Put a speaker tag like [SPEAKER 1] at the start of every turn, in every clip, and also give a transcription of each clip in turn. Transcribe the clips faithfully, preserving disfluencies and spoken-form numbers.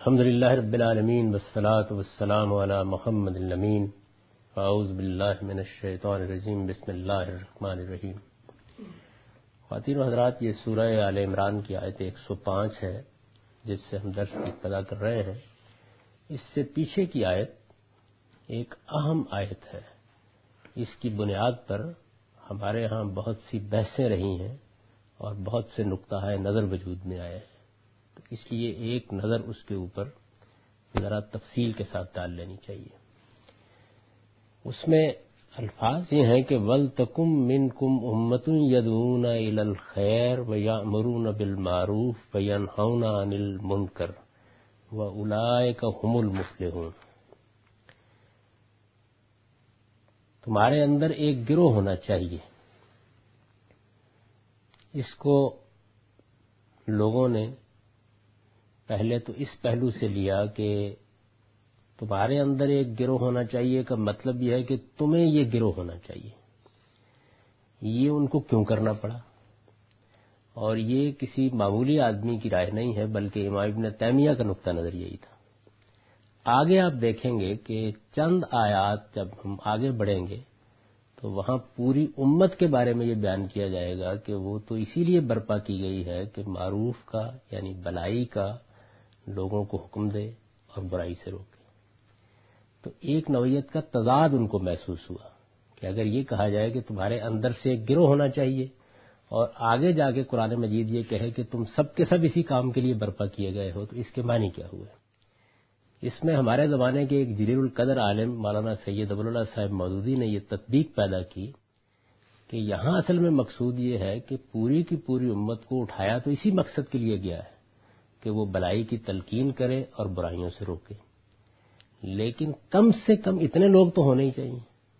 [SPEAKER 1] الحمد للہ رب العالمین والصلاة والسلام علی محمد الامین اعوذ باللہ من الشیطان الرجیم بسم اللہ الرحمن الرحیم۔ خواتین و حضرات، یہ سورہ آل عمران کی آیت ایک سو پانچ ہے جس سے ہم درس کی ابتدا کر رہے ہیں۔ اس سے پیچھے کی آیت ایک اہم آیت ہے۔ اس کی بنیاد پر ہمارے ہاں بہت سی بحثیں رہی ہیں اور بہت سے نقطہ نظر وجود میں آئے ہیں، تو اس لیے ایک نظر اس کے اوپر ذرا تفصیل کے ساتھ ڈال لینی چاہیے۔ اس میں الفاظ یہ ہیں کہ وَلْتَكُمْ مِنْكُمْ أُمَّةٌ يَدْعُونَ إِلَى الْخَيْرِ وَيَأْمُرُونَ بِالْمَعْرُوفِ وَيَنْهَوْنَ عَنِ الْمُنْكَرِ وَأُولَئِكَ هُمُ الْمُفْلِحُونَ۔ تمہارے اندر ایک گروہ ہونا چاہیے۔ اس کو لوگوں نے پہلے تو اس پہلو سے لیا کہ تمہارے اندر ایک گروہ ہونا چاہیے کا مطلب یہ ہے کہ تمہیں یہ گروہ ہونا چاہیے۔ یہ ان کو کیوں کرنا پڑا؟ اور یہ کسی معمولی آدمی کی رائے نہیں ہے، بلکہ امام ابن تیمیہ کا نقطہ نظر یہی تھا۔ آگے آپ دیکھیں گے کہ چند آیات جب ہم آگے بڑھیں گے تو وہاں پوری امت کے بارے میں یہ بیان کیا جائے گا کہ وہ تو اسی لیے برپا کی گئی ہے کہ معروف کا یعنی بھلائی کا لوگوں کو حکم دے اور برائی سے روکے۔ تو ایک نوعیت کا تضاد ان کو محسوس ہوا کہ اگر یہ کہا جائے کہ تمہارے اندر سے ایک گروہ ہونا چاہیے اور آگے جا کے قرآن مجید یہ کہے کہ تم سب کے سب اسی کام کے لیے برپا کیے گئے ہو، تو اس کے معنی کیا ہوئے؟ اس میں ہمارے زمانے کے ایک جلیل القدر عالم مولانا سید ابو اللہ صاحب مودودی نے یہ تطبیق پیدا کی کہ یہاں اصل میں مقصود یہ ہے کہ پوری کی پوری امت کو اٹھایا تو اسی مقصد کے لیے گیا ہے کہ وہ بھلائی کی تلقین کرے اور برائیوں سے روکے، لیکن کم سے کم اتنے لوگ تو ہونے ہی چاہیے۔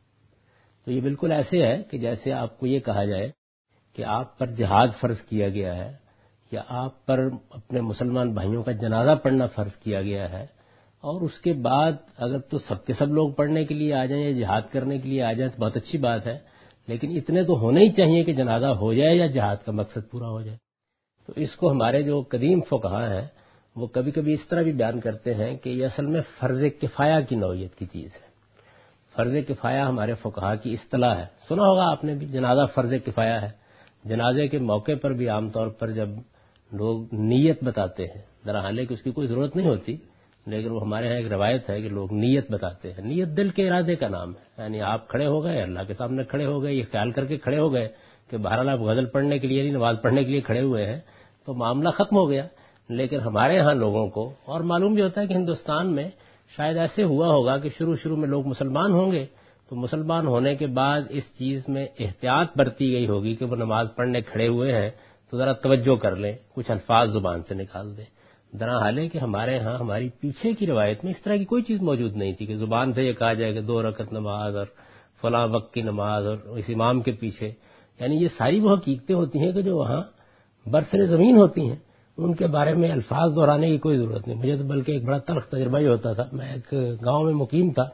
[SPEAKER 1] تو یہ بالکل ایسے ہے کہ جیسے آپ کو یہ کہا جائے کہ آپ پر جہاد فرض کیا گیا ہے یا آپ پر اپنے مسلمان بھائیوں کا جنازہ پڑھنا فرض کیا گیا ہے، اور اس کے بعد اگر تو سب کے سب لوگ پڑھنے کے لیے آ جائیں یا جہاد کرنے کے لیے آ جائیں تو بہت اچھی بات ہے، لیکن اتنے تو ہونے ہی چاہیے کہ جنازہ ہو جائے یا جہاد کا مقصد پورا ہو جائے۔ تو اس کو ہمارے جو قدیم فقہاء ہیں وہ کبھی کبھی اس طرح بھی بیان کرتے ہیں کہ یہ اصل میں فرض کفایہ کی نوعیت کی چیز ہے۔ فرض کفایہ ہمارے فقہاء کی اصطلاح ہے، سنا ہوگا آپ نے بھی، جنازہ فرض کفایہ ہے۔ جنازے کے موقع پر بھی عام طور پر جب لوگ نیت بتاتے ہیں، درحال کہ اس کی کوئی ضرورت نہیں ہوتی، لیکن وہ ہمارے ہاں ایک روایت ہے کہ لوگ نیت بتاتے ہیں۔ نیت دل کے ارادے کا نام ہے، یعنی آپ کھڑے ہو گئے، اللہ کے سامنے کھڑے ہو گئے، یہ خیال کر کے کھڑے ہو گئے کہ بہرحال آپ غزل پڑھنے کے لیے نہیں، نماز پڑھنے کے لیے کھڑے ہوئے ہیں، تو معاملہ ختم ہو گیا۔ لیکن ہمارے ہاں لوگوں کو، اور معلوم بھی ہوتا ہے کہ ہندوستان میں شاید ایسے ہوا ہوگا کہ شروع شروع میں لوگ مسلمان ہوں گے تو مسلمان ہونے کے بعد اس چیز میں احتیاط برتی گئی ہوگی کہ وہ نماز پڑھنے کھڑے ہوئے ہیں تو ذرا توجہ کر لیں، کچھ الفاظ زبان سے نکال دیں۔ درحال کہ ہمارے ہاں ہماری پیچھے کی روایت میں اس طرح کی کوئی چیز موجود نہیں تھی کہ زبان سے یہ کہا جائے کہ دو رکعت نماز اور فلاں وقت کی نماز اور اس امام کے پیچھے، یعنی یہ ساری وہ حقیقتیں ہوتی ہیں کہ جو وہاں برسر زمین ہوتی ہیں، ان کے بارے میں الفاظ دہرانے کی کوئی ضرورت نہیں۔ مجھے تو بلکہ ایک بڑا تلخ تجربہ ہی ہوتا تھا، میں ایک گاؤں میں مقیم تھا،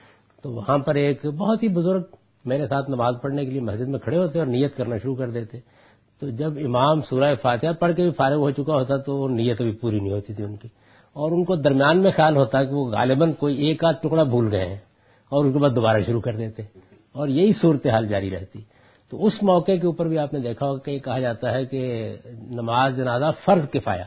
[SPEAKER 1] تو وہاں پر ایک بہت ہی بزرگ میرے ساتھ نماز پڑھنے کے لیے مسجد میں کھڑے ہوتے اور نیت کرنا شروع کر دیتے، تو جب امام سورہ فاتحہ پڑھ کے بھی فارغ ہو چکا ہوتا تو نیت ابھی پوری نہیں ہوتی تھی ان کی، اور ان کو درمیان میں خیال ہوتا کہ وہ غالباً کوئی ایک آدھ ٹکڑا بھول گئے ہیں، اور اس کے بعد دوبارہ شروع کر دیتے، اور یہی صورتحال جاری رہتی۔ تو اس موقع کے اوپر بھی آپ نے دیکھا ہوگا کہ یہ کہا جاتا ہے کہ نماز جنازہ فرض کفایہ۔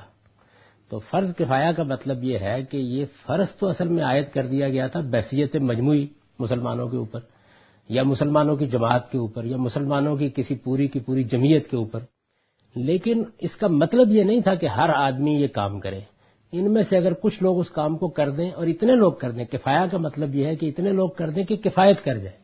[SPEAKER 1] تو فرض کفایہ کا مطلب یہ ہے کہ یہ فرض تو اصل میں عائد کر دیا گیا تھا بحثیت مجموعی مسلمانوں کے اوپر، یا مسلمانوں کی جماعت کے اوپر، یا مسلمانوں کی کسی پوری کی پوری جمعیت کے اوپر، لیکن اس کا مطلب یہ نہیں تھا کہ ہر آدمی یہ کام کرے۔ ان میں سے اگر کچھ لوگ اس کام کو کر دیں اور اتنے لوگ کر دیں، کفایہ کا مطلب یہ ہے کہ اتنے لوگ کر دیں کہ کفایت کر جائے،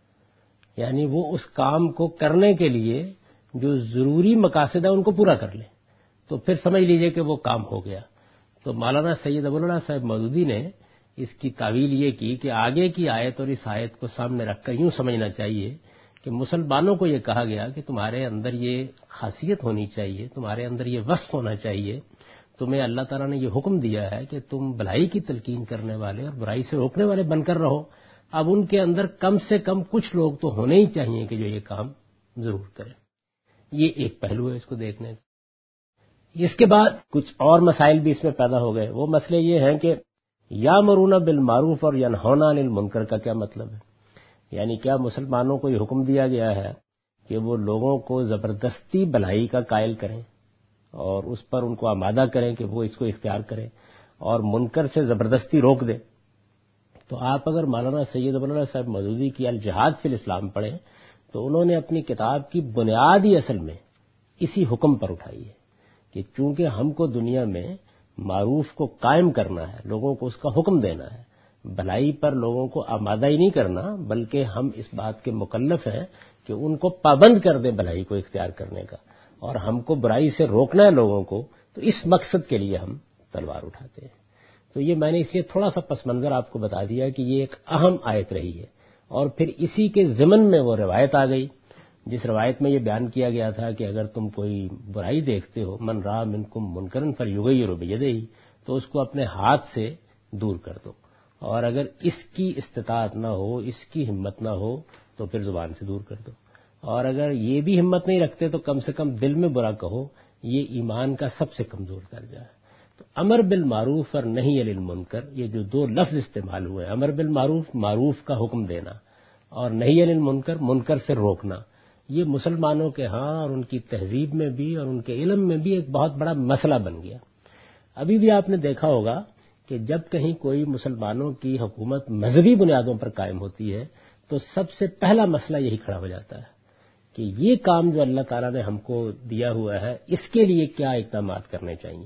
[SPEAKER 1] یعنی وہ اس کام کو کرنے کے لیے جو ضروری مقاصد ہے ان کو پورا کر لیں، تو پھر سمجھ لیجئے کہ وہ کام ہو گیا۔ تو مولانا سید ابو اللہ صاحب مودودی نے اس کی تعویل یہ کی کہ آگے کی آیت اور اس آیت کو سامنے رکھ کر یوں سمجھنا چاہیے کہ مسلمانوں کو یہ کہا گیا کہ تمہارے اندر یہ خاصیت ہونی چاہیے، تمہارے اندر یہ وصف ہونا چاہیے، تمہیں اللہ تعالیٰ نے یہ حکم دیا ہے کہ تم بھلائی کی تلقین کرنے والے اور برائی سے روکنے والے بن کر رہو۔ اب ان کے اندر کم سے کم کچھ لوگ تو ہونے ہی چاہیے کہ جو یہ کام ضرور کریں۔ یہ ایک پہلو ہے اس کو دیکھنے کا۔ اس کے بعد کچھ اور مسائل بھی اس میں پیدا ہو گئے. وہ مسئلے یہ ہیں کہ یامرون بالمعروف اور ینہون عن المنکر کا کیا مطلب ہے؟ یعنی کیا مسلمانوں کو یہ حکم دیا گیا ہے کہ وہ لوگوں کو زبردستی بھلائی کا قائل کریں اور اس پر ان کو آمادہ کریں کہ وہ اس کو اختیار کریں اور منکر سے زبردستی روک دیں؟ تو آپ اگر مولانا سید ابو العلا صاحب مودودی کی الجہاد فی الاسلام پڑھیں تو انہوں نے اپنی کتاب کی بنیاد ہی اصل میں اسی حکم پر اٹھائی ہے کہ چونکہ ہم کو دنیا میں معروف کو قائم کرنا ہے، لوگوں کو اس کا حکم دینا ہے، بھلائی پر لوگوں کو آمادہ ہی نہیں کرنا، بلکہ ہم اس بات کے مکلف ہیں کہ ان کو پابند کر دیں بھلائی کو اختیار کرنے کا، اور ہم کو برائی سے روکنا ہے لوگوں کو، تو اس مقصد کے لیے ہم تلوار اٹھاتے ہیں. تو یہ میں نے اس لیے تھوڑا سا پس منظر آپ کو بتا دیا کہ یہ ایک اہم آیت رہی ہے. اور پھر اسی کے ضمن میں وہ روایت آ گئی جس روایت میں یہ بیان کیا گیا تھا کہ اگر تم کوئی برائی دیکھتے ہو، من راء منکم منکرا فلیغیرہ بیدہ، تو اس کو اپنے ہاتھ سے دور کر دو، اور اگر اس کی استطاعت نہ ہو، اس کی ہمت نہ ہو تو پھر زبان سے دور کر دو، اور اگر یہ بھی ہمت نہیں رکھتے تو کم سے کم دل میں برا کہو. یہ ایمان کا سب سے کمزور درجہ ہے. تو امر بالمعروف اور نہی عن المنکر، یہ جو دو لفظ استعمال ہوئے، امر بالمعروف معروف کا حکم دینا اور نہی عن المنکر منکر سے روکنا، یہ مسلمانوں کے ہاں اور ان کی تہذیب میں بھی اور ان کے علم میں بھی ایک بہت بڑا مسئلہ بن گیا. ابھی بھی آپ نے دیکھا ہوگا کہ جب کہیں کوئی مسلمانوں کی حکومت مذہبی بنیادوں پر قائم ہوتی ہے تو سب سے پہلا مسئلہ یہی کھڑا ہو جاتا ہے کہ یہ کام جو اللہ تعالیٰ نے ہم کو دیا ہوا ہے اس کے لیے کیا اقدامات کرنے چاہیے.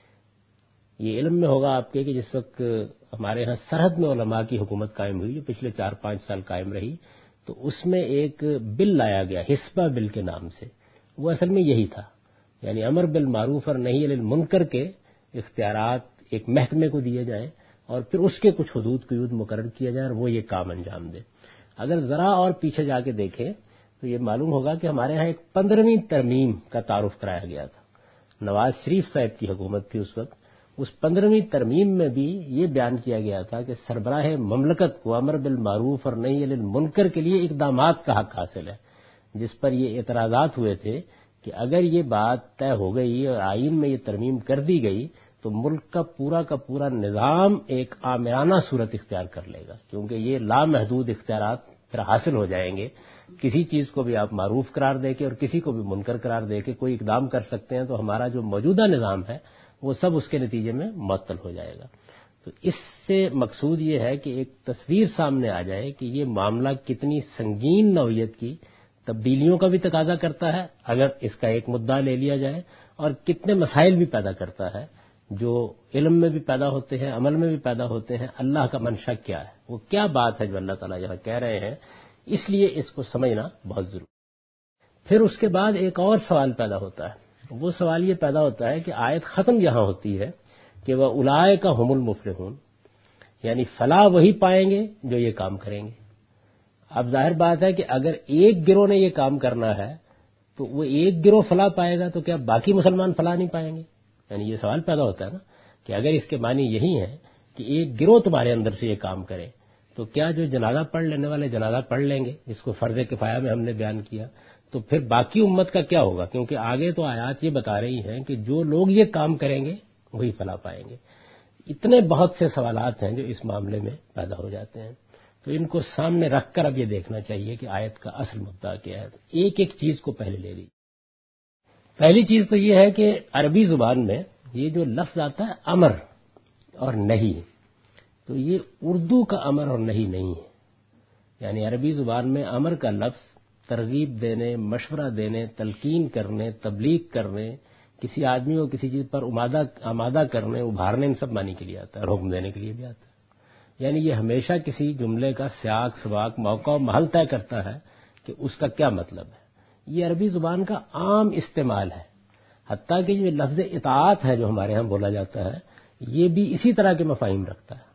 [SPEAKER 1] یہ علم میں ہوگا آپ کے کہ جس وقت ہمارے ہاں سرحد میں علماء کی حکومت قائم ہوئی جو پچھلے چار پانچ سال قائم رہی، تو اس میں ایک بل لایا گیا حسبہ بل کے نام سے. وہ اصل میں یہی تھا، یعنی امر بالمعروف اور نہی عن المنکر کے اختیارات ایک محکمے کو دیے جائیں اور پھر اس کے کچھ حدود قیود مقرر کیا جائے اور وہ یہ کام انجام دے. اگر ذرا اور پیچھے جا کے دیکھیں تو یہ معلوم ہوگا کہ ہمارے ہاں ایک پندرہویں ترمیم کا تعارف کرایا گیا تھا. نواز شریف صاحب کی حکومت تھی اس وقت. اس پندرہویں ترمیم میں بھی یہ بیان کیا گیا تھا کہ سربراہ مملکت کو امر بالمعروف اور نہی عن المنکر کے لیے اقدامات کا حق حاصل ہے، جس پر یہ اعتراضات ہوئے تھے کہ اگر یہ بات طے ہو گئی اور آئین میں یہ ترمیم کر دی گئی تو ملک کا پورا کا پورا نظام ایک آمرانہ صورت اختیار کر لے گا، کیونکہ یہ لامحدود اختیارات پھر حاصل ہو جائیں گے. کسی چیز کو بھی آپ معروف قرار دے کے اور کسی کو بھی منکر قرار دے کے کوئی اقدام کر سکتے ہیں، تو ہمارا جو موجودہ نظام ہے وہ سب اس کے نتیجے میں معطل ہو جائے گا. تو اس سے مقصود یہ ہے کہ ایک تصویر سامنے آ جائے کہ یہ معاملہ کتنی سنگین نوعیت کی تبدیلیوں کا بھی تقاضا کرتا ہے اگر اس کا ایک مدعا لے لیا جائے، اور کتنے مسائل بھی پیدا کرتا ہے جو علم میں بھی پیدا ہوتے ہیں، عمل میں بھی پیدا ہوتے ہیں. اللہ کا منشا کیا ہے، وہ کیا بات ہے جو اللہ تعالیٰ یہاں کہہ رہے ہیں، اس لیے اس کو سمجھنا بہت ضروری. پھر اس کے بعد ایک اور سوال پیدا ہوتا ہے. وہ سوال یہ پیدا ہوتا ہے کہ آیت ختم یہاں ہوتی ہے کہ وہ اولئک ھم المفلحون، یعنی فلاح وہی پائیں گے جو یہ کام کریں گے. اب ظاہر بات ہے کہ اگر ایک گروہ نے یہ کام کرنا ہے تو وہ ایک گروہ فلاح پائے گا تو کیا باقی مسلمان فلاح نہیں پائیں گے؟ یعنی یہ سوال پیدا ہوتا ہے نا کہ اگر اس کے معنی یہی ہے کہ ایک گروہ تمہارے اندر سے یہ کام کرے تو کیا جو جنازہ پڑھ لینے والے جنازہ پڑھ لیں گے، جس کو فرض کفایہ میں ہم نے بیان کیا، تو پھر باقی امت کا کیا ہوگا؟ کیونکہ آگے تو آیات یہ بتا رہی ہیں کہ جو لوگ یہ کام کریں گے وہی فلاح پائیں گے. اتنے بہت سے سوالات ہیں جو اس معاملے میں پیدا ہو جاتے ہیں. تو ان کو سامنے رکھ کر اب یہ دیکھنا چاہیے کہ آیت کا اصل مدعا کیا ہے. ایک ایک چیز کو پہلے لے لی. پہلی چیز تو یہ ہے کہ عربی زبان میں یہ جو لفظ آتا ہے امر اور نہیں، تو یہ اردو کا امر اور نہیں نہیں ہے. یعنی عربی زبان میں امر کا لفظ ترغیب دینے، مشورہ دینے، تلقین کرنے، تبلیغ کرنے، کسی آدمی کو کسی چیز پر آمادہ آمادہ کرنے، ابھارنے، ان سب معنی کے لیے آتا ہے، اور حکم دینے کے لیے بھی آتا ہے. یعنی یہ ہمیشہ کسی جملے کا سیاق سباق موقع و محل طے کرتا ہے کہ اس کا کیا مطلب ہے. یہ عربی زبان کا عام استعمال ہے. حتیٰ کہ یہ لفظ اطاعت ہے جو ہمارے ہاں بولا جاتا ہے، یہ بھی اسی طرح کے مفاہیم رکھتا ہے.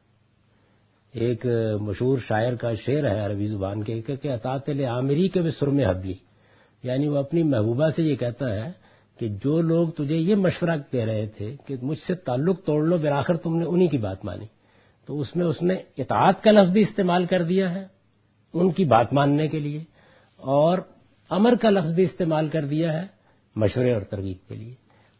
[SPEAKER 1] ایک مشہور شاعر کا شعر ہے عربی زبان کے کہ اطاعت لعامری کے بسر میں حبلی، یعنی وہ اپنی محبوبہ سے یہ کہتا ہے کہ جو لوگ تجھے یہ مشورہ دے رہے تھے کہ مجھ سے تعلق توڑ لو، بالآخر تم نے انہی کی بات مانی. تو اس میں اس نے اطاعت کا لفظ بھی استعمال کر دیا ہے ان کی بات ماننے کے لیے، اور امر کا لفظ بھی استعمال کر دیا ہے مشورے اور ترغیب کے لیے.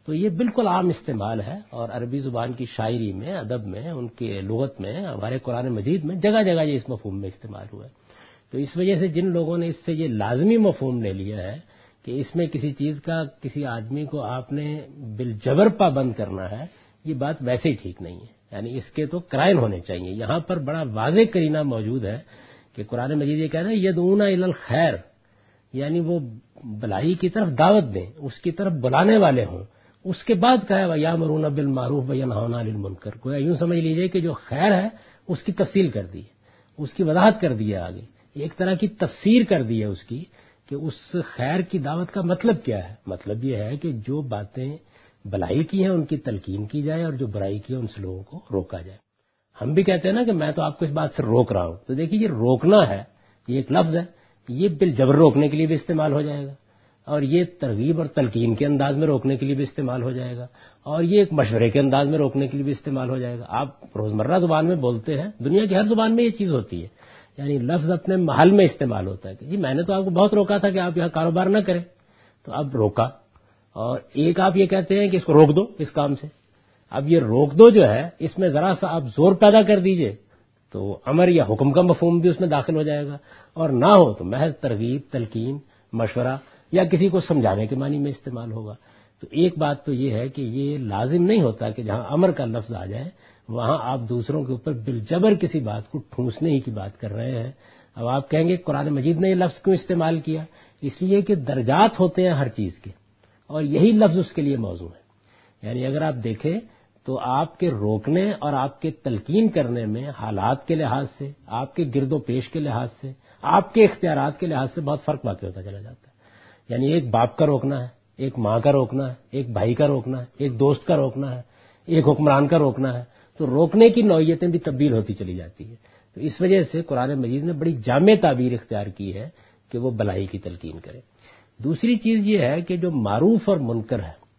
[SPEAKER 1] تو یہ بالکل عام استعمال ہے، اور عربی زبان کی شاعری میں، ادب میں، ان کے لغت میں، ہمارے قرآن مجید میں جگہ جگہ یہ اس مفہوم میں استعمال ہوا ہے۔ تو اس وجہ سے جن لوگوں نے اس سے یہ لازمی مفہوم لے لیا ہے کہ اس میں کسی چیز کا کسی آدمی کو آپ نے بالجبر پابند کرنا ہے، یہ بات ویسے ہی ٹھیک نہیں ہے، یعنی اس کے تو قرائن ہونے چاہیے۔ یہاں پر بڑا واضح قرینہ موجود ہے کہ قرآن مجید یہ کہتا ہے یدعون الی الخیر، یعنی وہ بھلائی کی طرف دعوت دیں، اس کی طرف بلانے والے ہوں۔ اس کے بعد کہا ہے وَیَأْمُرُونَ بِالْمَعْرُوفِ وَيَنْهَوْنَ عَنِ الْمُنکر، گویا یوں سمجھ لیجئے کہ جو خیر ہے اس کی تفصیل کر دی ہے، اس کی وضاحت کر دی ہے، آگے ایک طرح کی تفسیر کر دی ہے اس کی کہ اس خیر کی دعوت کا مطلب کیا ہے۔ مطلب یہ ہے کہ جو باتیں بھلائی کی ہیں ان کی تلقین کی جائے، اور جو برائی کی ہے ان سے لوگوں کو روکا جائے۔ ہم بھی کہتے ہیں نا کہ میں تو آپ کو اس بات سے روک رہا ہوں، تو دیکھیے یہ روکنا ہے، یہ ایک لفظ ہے، یہ بالجبر روکنے کے لیے بھی استعمال ہو جائے گا، اور یہ ترغیب اور تلقین کے انداز میں روکنے کے لیے بھی استعمال ہو جائے گا، اور یہ ایک مشورے کے انداز میں روکنے کے لیے بھی استعمال ہو جائے گا۔ آپ روزمرہ زبان میں بولتے ہیں، دنیا کی ہر زبان میں یہ چیز ہوتی ہے، یعنی لفظ اپنے محل میں استعمال ہوتا ہے کہ جی میں نے تو آپ کو بہت روکا تھا کہ آپ یہاں کاروبار نہ کریں، تو اب روکا، اور ایک آپ یہ کہتے ہیں کہ اس کو روک دو اس کام سے۔ اب یہ روک دو جو ہے اس میں ذرا سا آپ زور پیدا کر دیجئے تو امر یا حکم کا مفہوم بھی اس میں داخل ہو جائے گا، اور نہ ہو تو محض ترغیب، تلقین، مشورہ یا کسی کو سمجھانے کے معنی میں استعمال ہوگا۔ تو ایک بات تو یہ ہے کہ یہ لازم نہیں ہوتا کہ جہاں امر کا لفظ آ جائے وہاں آپ دوسروں کے اوپر بالجبر کسی بات کو ٹھونسنے ہی کی بات کر رہے ہیں۔ اب آپ کہیں گے قرآن مجید نے یہ لفظ کیوں استعمال کیا؟ اس لیے کہ درجات ہوتے ہیں ہر چیز کے، اور یہی لفظ اس کے لیے موضوع ہے۔ یعنی اگر آپ دیکھیں تو آپ کے روکنے اور آپ کے تلقین کرنے میں حالات کے لحاظ سے، آپ کے گرد و پیش کے لحاظ سے، آپ کے اختیارات کے لحاظ سے بہت فرق واقع ہوتا چلا جاتا ہے۔ یعنی ایک باپ کا روکنا ہے، ایک ماں کا روکنا ہے، ایک بھائی کا روکنا ہے، ایک دوست کا روکنا ہے، ایک حکمران کا روکنا ہے، تو روکنے کی نوعیتیں بھی تبدیل ہوتی چلی جاتی ہیں۔ تو اس وجہ سے قرآن مجید نے بڑی جامع تعبیر اختیار کی ہے کہ وہ بھلائی کی تلقین کرے۔ دوسری چیز یہ ہے کہ جو معروف اور منکر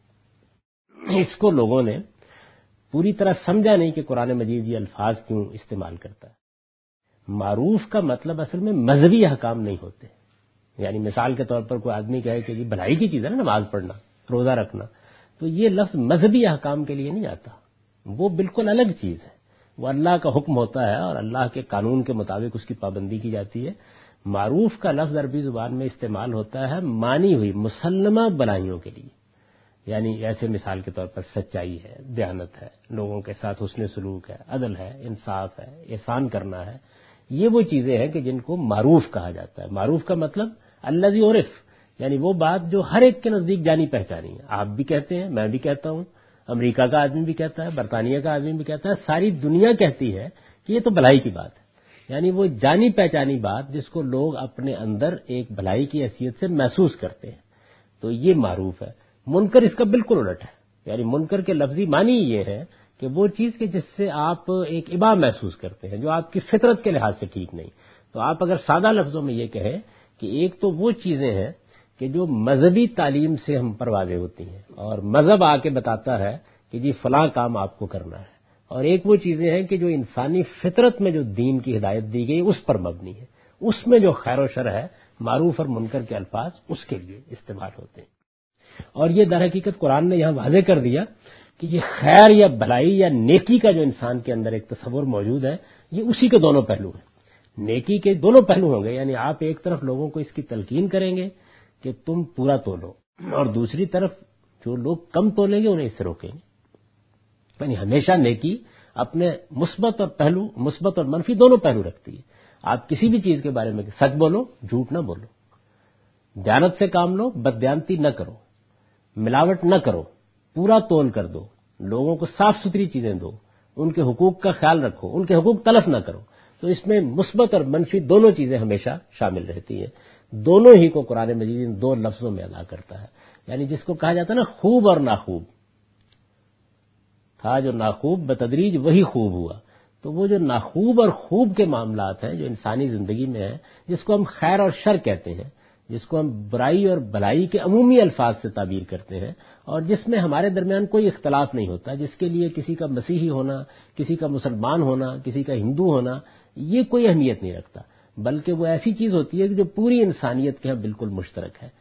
[SPEAKER 1] ہے اس کو لوگوں نے پوری طرح سمجھا نہیں کہ قرآن مجید یہ الفاظ کیوں استعمال کرتا ہے۔ معروف کا مطلب اصل میں مذہبی احکام نہیں ہوتے، یعنی مثال کے طور پر کوئی آدمی کہے کہ جی بھلائی کی چیز ہے نا نماز پڑھنا، روزہ رکھنا، تو یہ لفظ مذہبی احکام کے لیے نہیں آتا، وہ بالکل الگ چیز ہے، وہ اللہ کا حکم ہوتا ہے اور اللہ کے قانون کے مطابق اس کی پابندی کی جاتی ہے۔ معروف کا لفظ عربی زبان میں استعمال ہوتا ہے مانی ہوئی مسلمہ بھلائیوں کے لیے، یعنی ایسے مثال کے طور پر سچائی ہے، دیانت ہے، لوگوں کے ساتھ حسن سلوک ہے، عدل ہے، انصاف ہے، احسان کرنا ہے، یہ وہ چیزیں ہیں کہ جن کو معروف کہا جاتا ہے۔ معروف کا مطلب الذی عرف، یعنی وہ بات جو ہر ایک کے نزدیک جانی پہچانی ہے، آپ بھی کہتے ہیں، میں بھی کہتا ہوں، امریکہ کا آدمی بھی کہتا ہے، برطانیہ کا آدمی بھی کہتا ہے، ساری دنیا کہتی ہے کہ یہ تو بھلائی کی بات ہے، یعنی وہ جانی پہچانی بات جس کو لوگ اپنے اندر ایک بھلائی کی حیثیت سے محسوس کرتے ہیں، تو یہ معروف ہے۔ منکر اس کا بالکل الٹ ہے، یعنی منکر کے لفظی معنی یہ ہے کہ وہ چیز کہ جس سے آپ ایک ابا محسوس کرتے ہیں، جو آپ کی فطرت کے لحاظ سے ٹھیک نہیں۔ تو آپ اگر سادہ لفظوں میں یہ کہیں کہ ایک تو وہ چیزیں ہیں کہ جو مذہبی تعلیم سے ہم پر واضح ہوتی ہیں اور مذہب آ کے بتاتا ہے کہ جی فلاں کام آپ کو کرنا ہے، اور ایک وہ چیزیں ہیں کہ جو انسانی فطرت میں جو دین کی ہدایت دی گئی اس پر مبنی ہے، اس میں جو خیر و شر ہے، معروف اور منکر کے الفاظ اس کے لیے استعمال ہوتے ہیں۔ اور یہ در حقیقت قرآن نے یہاں واضح کر دیا کہ یہ خیر یا بھلائی یا نیکی کا جو انسان کے اندر ایک تصور موجود ہے، یہ اسی کے دونوں پہلو ہیں، نیکی کے دونوں پہلو ہوں گے، یعنی آپ ایک طرف لوگوں کو اس کی تلقین کریں گے کہ تم پورا تولو، اور دوسری طرف جو لوگ کم تولیں گے انہیں اس سے روکیں گے۔ یعنی ہمیشہ نیکی اپنے مثبت اور پہلو مثبت اور منفی دونوں پہلو رکھتی ہے۔ آپ کسی بھی چیز کے بارے میں سچ بولو، جھوٹ نہ بولو، دیانت سے کام لو، بددیانتی نہ کرو، ملاوٹ نہ کرو، پورا تول کر دو، لوگوں کو صاف ستھری چیزیں دو، ان کے حقوق کا خیال رکھو، ان کے حقوق تلف نہ کرو۔ تو اس میں مثبت اور منفی دونوں چیزیں ہمیشہ شامل رہتی ہیں، دونوں ہی کو قرآن مجید ان دو لفظوں میں ادا کرتا ہے۔ یعنی جس کو کہا جاتا ہے نا خوب اور ناخوب، تھا جو ناخوب بتدریج وہی خوب ہوا، تو وہ جو ناخوب اور خوب کے معاملات ہیں جو انسانی زندگی میں ہیں، جس کو ہم خیر اور شر کہتے ہیں، جس کو ہم برائی اور بھلائی کے عمومی الفاظ سے تعبیر کرتے ہیں، اور جس میں ہمارے درمیان کوئی اختلاف نہیں ہوتا، جس کے لیے کسی کا مسیحی ہونا، کسی کا مسلمان ہونا، کسی کا ہندو ہونا یہ کوئی اہمیت نہیں رکھتا، بلکہ وہ ایسی چیز ہوتی ہے کہ جو پوری انسانیت کے ہاں بالکل مشترک ہے۔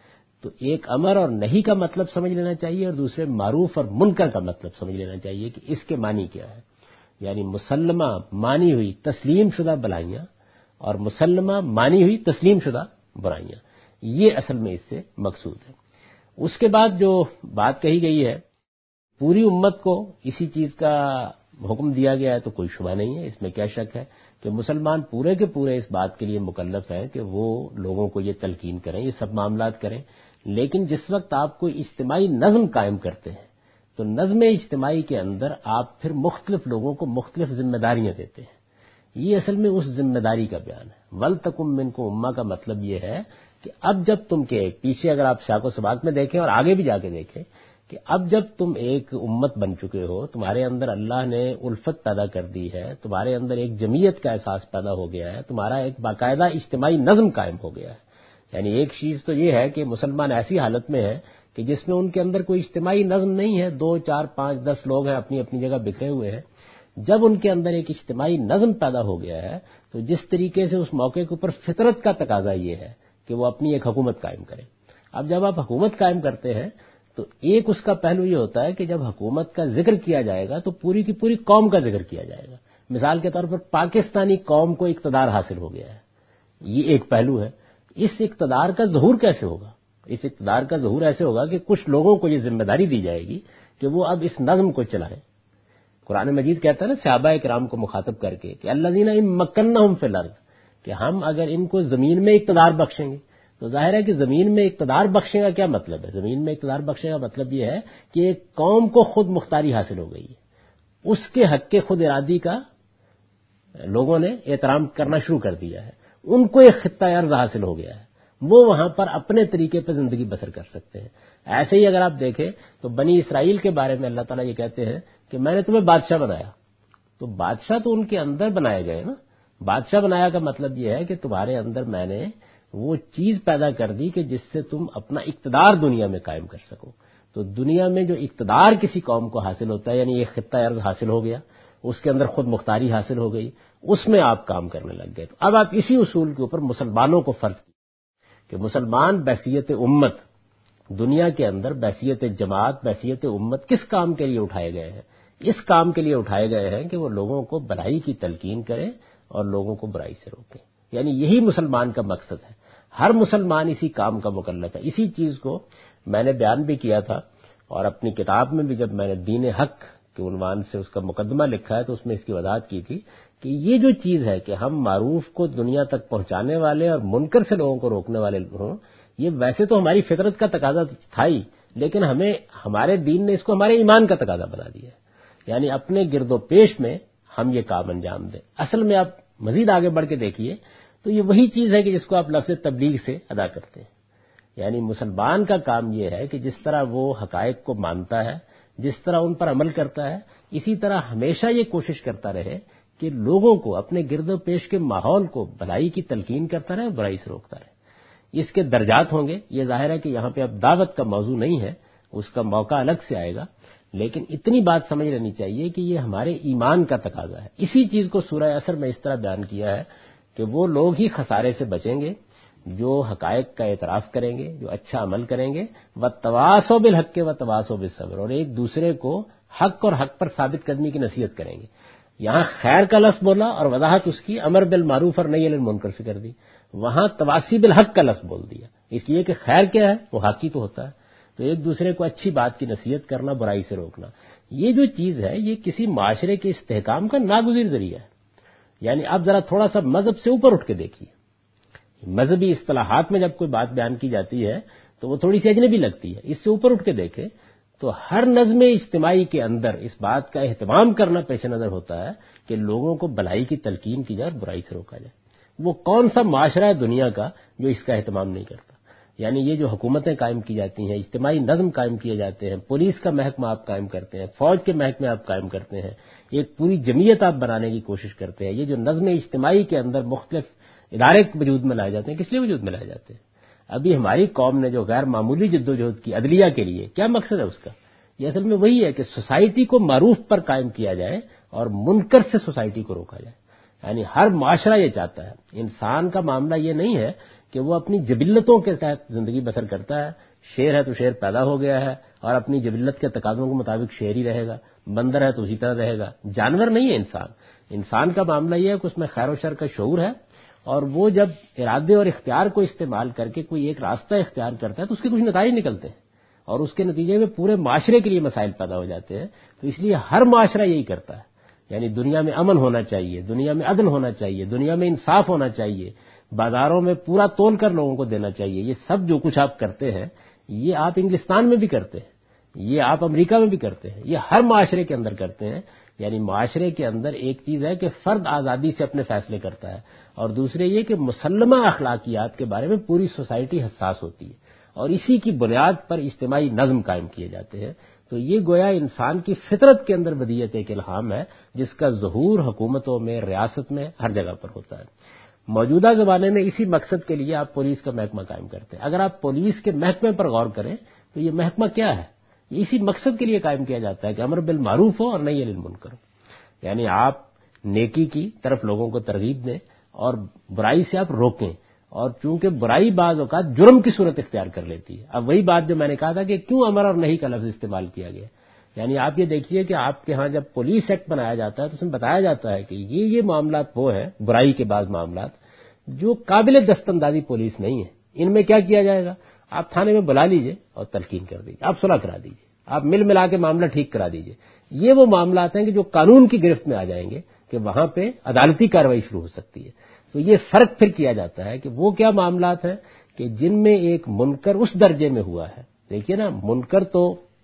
[SPEAKER 1] تو ایک امر اور نہیں کا مطلب سمجھ لینا چاہیے، اور دوسرے معروف اور منکر کا مطلب سمجھ لینا چاہیے کہ اس کے معنی کیا ہے۔ یعنی مسلمہ مانی ہوئی تسلیم شدہ بلائیاں اور مسلمہ مانی ہوئی تسلیم شدہ برائیاں، یہ اصل میں اس سے مقصود ہے۔ اس کے بعد جو بات کہی گئی ہے، پوری امت کو اسی چیز کا حکم دیا گیا ہے تو کوئی شبہ نہیں ہے، اس میں کیا شک ہے کہ مسلمان پورے کے پورے اس بات کے لیے مکلف ہیں کہ وہ لوگوں کو یہ تلقین کریں، یہ سب معاملات کریں۔ لیکن جس وقت آپ کوئی اجتماعی نظم قائم کرتے ہیں تو نظم اجتماعی کے اندر آپ پھر مختلف لوگوں کو مختلف ذمہ داریاں دیتے ہیں، یہ اصل میں اس ذمہ داری کا بیان ہے۔ وَلْتَكُن مِّنكُمْ أُمَّةٌ کا مطلب یہ ہے کہ اب جب تم کے ایک پیچھے اگر آپ سیاق و سباق میں دیکھیں اور آگے بھی جا کے دیکھیں کہ اب جب تم ایک امت بن چکے ہو، تمہارے اندر اللہ نے الفت پیدا کر دی ہے، تمہارے اندر ایک جمعیت کا احساس پیدا ہو گیا ہے، تمہارا ایک باقاعدہ اجتماعی نظم قائم ہو گیا ہے۔ یعنی ایک چیز تو یہ ہے کہ مسلمان ایسی حالت میں ہے کہ جس میں ان کے اندر کوئی اجتماعی نظم نہیں ہے، دو چار پانچ دس لوگ ہیں اپنی اپنی جگہ بکھرے ہوئے ہیں۔ جب ان کے اندر ایک اجتماعی نظم پیدا ہو گیا ہے تو جس طریقے سے اس موقع کے اوپر فطرت کا تقاضا یہ ہے کہ وہ اپنی ایک حکومت قائم کرے۔ اب جب آپ حکومت قائم کرتے ہیں تو ایک اس کا پہلو یہ ہوتا ہے کہ جب حکومت کا ذکر کیا جائے گا تو پوری کی پوری قوم کا ذکر کیا جائے گا۔ مثال کے طور پر پاکستانی قوم کو اقتدار حاصل ہو گیا ہے، یہ ایک پہلو ہے۔ اس اقتدار کا ظہور کیسے ہوگا؟ اس اقتدار کا ظہور ایسے ہوگا کہ کچھ لوگوں کو یہ ذمہ داری دی جائے گی کہ وہ اب اس نظم کو چلائیں۔ قرآن مجید کہتا ہے نا صحابہ کرام کو مخاطب کر کے کہ الذین ان مکنہم فی الارض، کہ ہم اگر ان کو زمین میں اقتدار بخشیں گے تو ظاہر ہے کہ زمین میں اقتدار بخشنے کا کیا مطلب ہے؟ زمین میں اقتدار بخشنے کا مطلب یہ ہے کہ ایک قوم کو خود مختاری حاصل ہو گئی ہے، اس کے حق کے خود ارادی کا لوگوں نے احترام کرنا شروع کر دیا ہے، ان کو ایک خطہ ارض حاصل ہو گیا ہے، وہ وہاں پر اپنے طریقے پہ زندگی بسر کر سکتے ہیں۔ ایسے ہی اگر آپ دیکھیں تو بنی اسرائیل کے بارے میں اللہ تعالیٰ یہ کہتے ہیں کہ میں نے تمہیں بادشاہ بنایا، تو بادشاہ تو ان کے اندر بنائے گئے نا۔ بادشاہ بنایا کا مطلب یہ ہے کہ تمہارے اندر میں نے وہ چیز پیدا کر دی کہ جس سے تم اپنا اقتدار دنیا میں قائم کر سکو۔ تو دنیا میں جو اقتدار کسی قوم کو حاصل ہوتا ہے، یعنی ایک خطہ ارض حاصل ہو گیا، اس کے اندر خود مختاری حاصل ہو گئی، اس میں آپ کام کرنے لگ گئے۔ تو اب آپ اسی اصول کے اوپر مسلمانوں کو فرض کیے کہ مسلمان بحیثیت امت دنیا کے اندر بحیثیت جماعت بحیثیت امت کس کام کے لیے اٹھائے گئے ہیں؟ اس کام کے لیے اٹھائے گئے ہیں کہ وہ لوگوں کو بھلائی کی تلقین کریں اور لوگوں کو برائی سے روکیں۔ یعنی یہی مسلمان کا مقصد ہے، ہر مسلمان اسی کام کا مکلف ہے۔ اسی چیز کو میں نے بیان بھی کیا تھا، اور اپنی کتاب میں بھی جب میں نے دین حق کے عنوان سے اس کا مقدمہ لکھا ہے تو اس میں اس کی وضاحت کی تھی کہ یہ جو چیز ہے کہ ہم معروف کو دنیا تک پہنچانے والے اور منکر سے لوگوں کو روکنے والے ہوں، یہ ویسے تو ہماری فطرت کا تقاضا تھا ہی، لیکن ہمیں ہمارے دین نے اس کو ہمارے ایمان کا تقاضا بنا دیا ہے۔ یعنی اپنے گرد و پیش میں ہم یہ کام انجام دیں۔ اصل میں آپ مزید آگے بڑھ کے دیکھیے تو یہ وہی چیز ہے کہ جس کو آپ لفظ تبلیغ سے ادا کرتے ہیں۔ یعنی مسلمان کا کام یہ ہے کہ جس طرح وہ حقائق کو مانتا ہے، جس طرح ان پر عمل کرتا ہے، اسی طرح ہمیشہ یہ کوشش کرتا رہے کہ لوگوں کو اپنے گرد و پیش کے ماحول کو بھلائی کی تلقین کرتا رہے، برائی سے روکتا رہے۔ اس کے درجات ہوں گے، یہ ظاہر ہے کہ یہاں پہ اب دعوت کا موضوع نہیں ہے، اس کا موقع الگ سے آئے گا، لیکن اتنی بات سمجھ لینی چاہیے کہ یہ ہمارے ایمان کا تقاضا ہے۔ اسی چیز کو سورہ عصر میں اس طرح بیان کیا ہے کہ وہ لوگ ہی خسارے سے بچیں گے جو حقائق کا اعتراف کریں گے، جو اچھا عمل کریں گے، وَتَوَاصَوْا بِالْحَقِّ وَتَوَاصَوْا بِالصَّبْرِ، اور ایک دوسرے کو حق اور حق پر ثابت قدمی کی نصیحت کریں گے۔ یہاں خیر کا لفظ بولا اور وضاحت اس کی امر بالمعروف اور نہی عن المنکر سے کر دی، وہاں تواصی بالحق کا لفظ بول دیا، اس لیے کہ خیر کیا ہے؟ وہ حق ہی تو ہوتا ہے۔ تو ایک دوسرے کو اچھی بات کی نصیحت کرنا، برائی سے روکنا، یہ جو چیز ہے یہ کسی معاشرے کے استحکام کا ناگزیر ذریعہ ہے۔ یعنی اب ذرا تھوڑا سا مذہب سے اوپر اٹھ کے دیکھیے، مذہبی اصطلاحات میں جب کوئی بات بیان کی جاتی ہے تو وہ تھوڑی سی اجنبی لگتی ہے، اس سے اوپر اٹھ کے دیکھیں تو ہر نظم اجتماعی کے اندر اس بات کا اہتمام کرنا پیش نظر ہوتا ہے کہ لوگوں کو بھلائی کی تلقین کی جائے اور برائی سے روکا جائے۔ وہ کون سا معاشرہ ہے دنیا کا جو اس کا اہتمام نہیں کرتا؟ یعنی یہ جو حکومتیں قائم کی جاتی ہیں، اجتماعی نظم قائم کیے جاتے ہیں، پولیس کا محکمہ آپ قائم کرتے ہیں، فوج کے محکمے آپ قائم کرتے ہیں، ایک پوری جمعیت آپ بنانے کی کوشش کرتے ہیں، یہ جو نظم اجتماعی کے اندر مختلف ادارے وجود میں لائے جاتے ہیں، کس لیے وجود میں لائے جاتے ہیں؟ ابھی ہماری قوم نے جو غیر معمولی جدوجہد کی عدلیہ کے لیے، کیا مقصد ہے اس کا؟ یہ اصل میں وہی ہے کہ سوسائٹی کو معروف پر قائم کیا جائے اور منکر سے سوسائٹی کو روکا جائے۔ یعنی ہر معاشرہ یہ چاہتا ہے، انسان کا معاملہ یہ نہیں ہے کہ وہ اپنی جبلتوں کے تحت زندگی بسر کرتا ہے، شیر ہے تو شیر پیدا ہو گیا ہے اور اپنی جبلت کے تقاضوں کے مطابق شیر ہی رہے گا، بندر ہے تو اسی طرح رہے گا، جانور نہیں ہے انسان۔ انسان کا معاملہ یہ ہے کہ اس میں خیر و شر کا شعور ہے، اور وہ جب ارادے اور اختیار کو استعمال کر کے کوئی ایک راستہ اختیار کرتا ہے تو اس کے کچھ نتائج نکلتے ہیں، اور اس کے نتیجے میں پورے معاشرے کے لیے مسائل پیدا ہو جاتے ہیں۔ تو اس لیے ہر معاشرہ یہی کرتا ہے، یعنی دنیا میں امن ہونا چاہیے، دنیا میں عدل ہونا چاہیے، دنیا میں انصاف ہونا چاہیے، بازاروں میں پورا تول کر لوگوں کو دینا چاہیے۔ یہ سب جو کچھ آپ کرتے ہیں یہ آپ انگلستان میں بھی کرتے ہیں، یہ آپ امریکہ میں بھی کرتے ہیں، یہ ہر معاشرے کے اندر کرتے ہیں۔ یعنی معاشرے کے اندر ایک چیز ہے کہ فرد آزادی سے اپنے فیصلے کرتا ہے، اور دوسرے یہ کہ مسلمہ اخلاقیات کے بارے میں پوری سوسائٹی حساس ہوتی ہے، اور اسی کی بنیاد پر اجتماعی نظم قائم کیے جاتے ہیں۔ تو یہ گویا انسان کی فطرت کے اندر بدیعت ایک الہام ہے جس کا ظہور حکومتوں میں، ریاست میں، ہر جگہ پر ہوتا ہے۔ موجودہ زمانے میں اسی مقصد کے لیے آپ پولیس کا محکمہ قائم کرتے ہیں۔ اگر آپ پولیس کے محکمے پر غور کریں تو یہ محکمہ کیا ہے؟ یہ اسی مقصد کے لیے قائم کیا جاتا ہے کہ امر بالمعروف ہو اور نہی عن المنکر ہو، یعنی آپ نیکی کی طرف لوگوں کو ترغیب دیں اور برائی سے آپ روکیں، اور چونکہ برائی بعض اوقات جرم کی صورت اختیار کر لیتی ہے۔ اب وہی بات جو میں نے کہا تھا کہ کیوں امر اور نہی کا لفظ استعمال کیا گیا، یعنی آپ یہ دیکھیے کہ آپ کے ہاں جب پولیس ایکٹ بنایا جاتا ہے تو اس میں بتایا جاتا ہے کہ یہ یہ معاملات وہ ہیں، برائی کے بعض معاملات جو قابل دست اندازی پولیس نہیں ہے، ان میں کیا کیا جائے گا؟ آپ تھانے میں بلا لیجئے اور تلقین کر دیجئے، آپ صلح کرا دیجئے، آپ مل ملا کے معاملہ ٹھیک کرا دیجئے۔ یہ وہ معاملات ہیں کہ جو قانون کی گرفت میں آ جائیں گے کہ وہاں پہ عدالتی کارروائی شروع ہو سکتی ہے۔ تو یہ فرق پھر کیا جاتا ہے کہ وہ کیا معاملات ہیں کہ جن میں ایک منکر اس درجے میں ہوا ہے۔ دیکھیے نا، منکر تو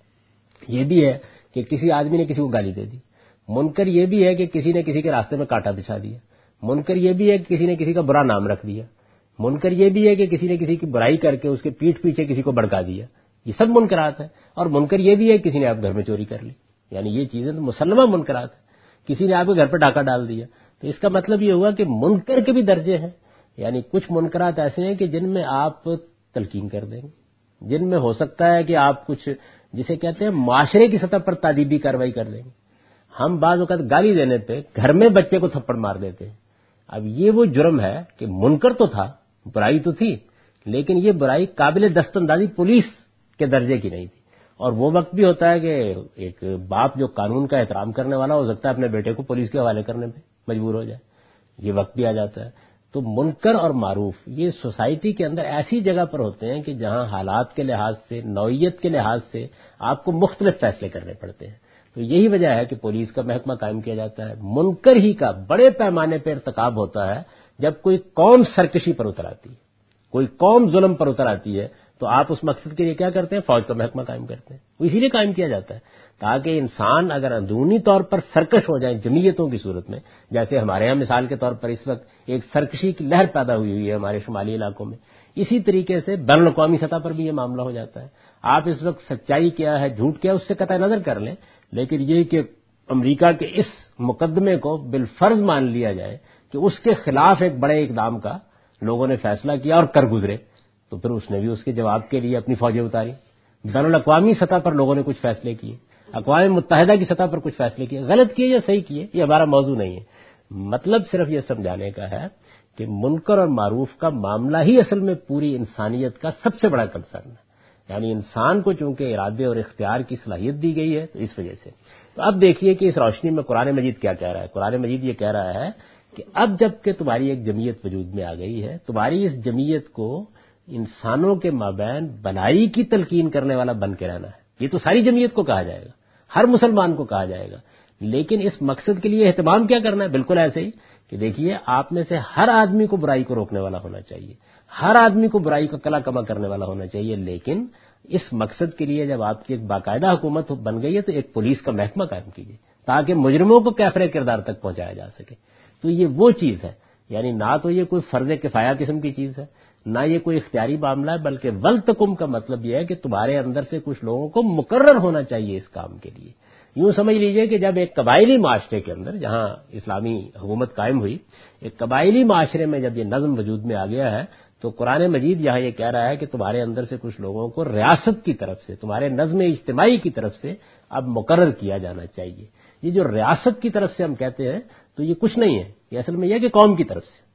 [SPEAKER 1] یہ بھی ہے کہ کسی آدمی نے کسی کو گالی دے دی، منکر یہ بھی ہے کہ کسی نے کسی کے راستے میں کانٹا بچھا دیا، منکر یہ بھی ہے کہ کسی نے کسی کا برا نام رکھ دیا، منکر یہ بھی ہے کہ کسی نے کسی کی برائی کر کے اس کے پیٹھ پیچھے کسی کو بھڑکا دیا، یہ سب منکرات ہیں۔ اور منکر یہ بھی ہے کہ کسی نے آپ گھر میں چوری کر لی، یعنی یہ چیزیں تو مسلمہ منکرات ہیں۔ کسی نے آپ کے گھر پہ ڈاکہ ڈال دیا، تو اس کا مطلب یہ ہوا کہ منکر کے بھی درجے ہیں، یعنی کچھ منکرات ایسے ہیں کہ جن میں آپ تلقین کر دیں گے، جن میں ہو سکتا ہے کہ آپ کچھ جسے کہتے ہیں معاشرے کی سطح پر تادیبی کارروائی کر دیں گے۔ ہم بعض اوقات گالی دینے پہ گھر میں بچے کو تھپڑ مار دیتے ہیں۔ اب یہ وہ جرم ہے کہ منکر تو تھا، برائی تو تھی، لیکن یہ برائی قابل دست اندازی پولیس کے درجے کی نہیں تھی۔ اور وہ وقت بھی ہوتا ہے کہ ایک باپ جو قانون کا احترام کرنے والا ہو سکتا ہے اپنے بیٹے کو پولیس کے حوالے کرنے پہ مجبور ہو جائے، یہ وقت بھی آ جاتا ہے۔ تو منکر اور معروف یہ سوسائٹی کے اندر ایسی جگہ پر ہوتے ہیں کہ جہاں حالات کے لحاظ سے، نوعیت کے لحاظ سے آپ کو مختلف فیصلے کرنے پڑتے ہیں۔ تو یہی وجہ ہے کہ پولیس کا محکمہ قائم کیا جاتا ہے۔ منکر ہی کا بڑے پیمانے پر ارتکاب ہوتا ہے جب کوئی قوم سرکشی پر اتر آتی ہے، کوئی قوم ظلم پر اتر آتی ہے، تو آپ اس مقصد کے لیے کیا کرتے ہیں؟ فوج کا محکمہ قائم کرتے ہیں۔ وہ اسی لیے قائم کیا جاتا ہے تاکہ انسان اگر اندرونی طور پر سرکش ہو جائیں جمعیتوں کی صورت میں، جیسے ہمارے یہاں مثال کے طور پر اس وقت ایک سرکشی کی لہر پیدا ہوئی ہوئی ہے ہمارے شمالی علاقوں میں، اسی طریقے سے بین الاقوامی سطح پر بھی یہ معاملہ ہو جاتا ہے۔ آپ اس وقت سچائی کیا ہے، جھوٹ کیا ہے، اس سے قطع نظر کر لیں، لیکن یہ کہ امریکہ کے اس مقدمے کو بالفرض مان لیا جائے کہ اس کے خلاف ایک بڑے اقدام کا لوگوں نے فیصلہ کیا اور کر گزرے، تو پھر اس نے بھی اس کے جواب کے لیے اپنی فوجیں اتاری۔ بین الاقوامی سطح پر لوگوں نے کچھ فیصلے کیے، اقوام متحدہ کی سطح پر کچھ فیصلے کیے، غلط کیے یا صحیح کیے یہ ہمارا موضوع نہیں ہے۔ مطلب صرف یہ سمجھانے کا ہے کہ منکر اور معروف کا معاملہ ہی اصل میں پوری انسانیت کا سب سے بڑا کنسرن ہے، یعنی انسان کو چونکہ ارادے اور اختیار کی صلاحیت دی گئی ہے تو اس وجہ سے۔ تو اب دیکھیے کہ اس روشنی میں قرآن مجید کیا کہہ رہا ہے۔ قرآن مجید یہ کہہ رہا ہے کہ اب جب کہ تمہاری ایک جمعیت وجود میں آ گئی ہے، تمہاری اس جمعیت کو انسانوں کے مابین بھلائی کی تلقین کرنے والا بن کے رہنا ہے۔ یہ تو ساری جمعیت کو کہا جائے گا، ہر مسلمان کو کہا جائے گا، لیکن اس مقصد کے لیے اہتمام کیا کرنا ہے؟ بالکل ایسے ہی کہ دیکھیے آپ میں سے ہر آدمی کو برائی کو روکنے والا ہونا چاہیے، ہر آدمی کو برائی کا کلا کما کرنے والا ہونا چاہیے، لیکن اس مقصد کے لیے جب آپ کی ایک باقاعدہ حکومت بن گئی ہے تو ایک پولیس کا محکمہ قائم کیجیے تاکہ مجرموں کو کیفر کردار تک پہنچایا جا سکے۔ تو یہ وہ چیز ہے، یعنی نہ تو یہ کوئی فرض کفایہ قسم کی چیز ہے، نہ یہ کوئی اختیاری معاملہ ہے، بلکہ ولتکم کا مطلب یہ ہے کہ تمہارے اندر سے کچھ لوگوں کو مقرر ہونا چاہیے اس کام کے لیے۔ یوں سمجھ لیجئے کہ جب ایک قبائلی معاشرے کے اندر، جہاں اسلامی حکومت قائم ہوئی، ایک قبائلی معاشرے میں جب یہ نظم وجود میں آ گیا ہے تو قرآن مجید یہاں یہ کہہ رہا ہے کہ تمہارے اندر سے کچھ لوگوں کو ریاست کی طرف سے، تمہارے نظم اجتماعی کی طرف سے اب مقرر کیا جانا چاہیے۔ یہ جو ریاست کی طرف سے ہم کہتے ہیں تو یہ کچھ نہیں ہے، یہ اصل میں یہ ہے کہ قوم کی طرف سے،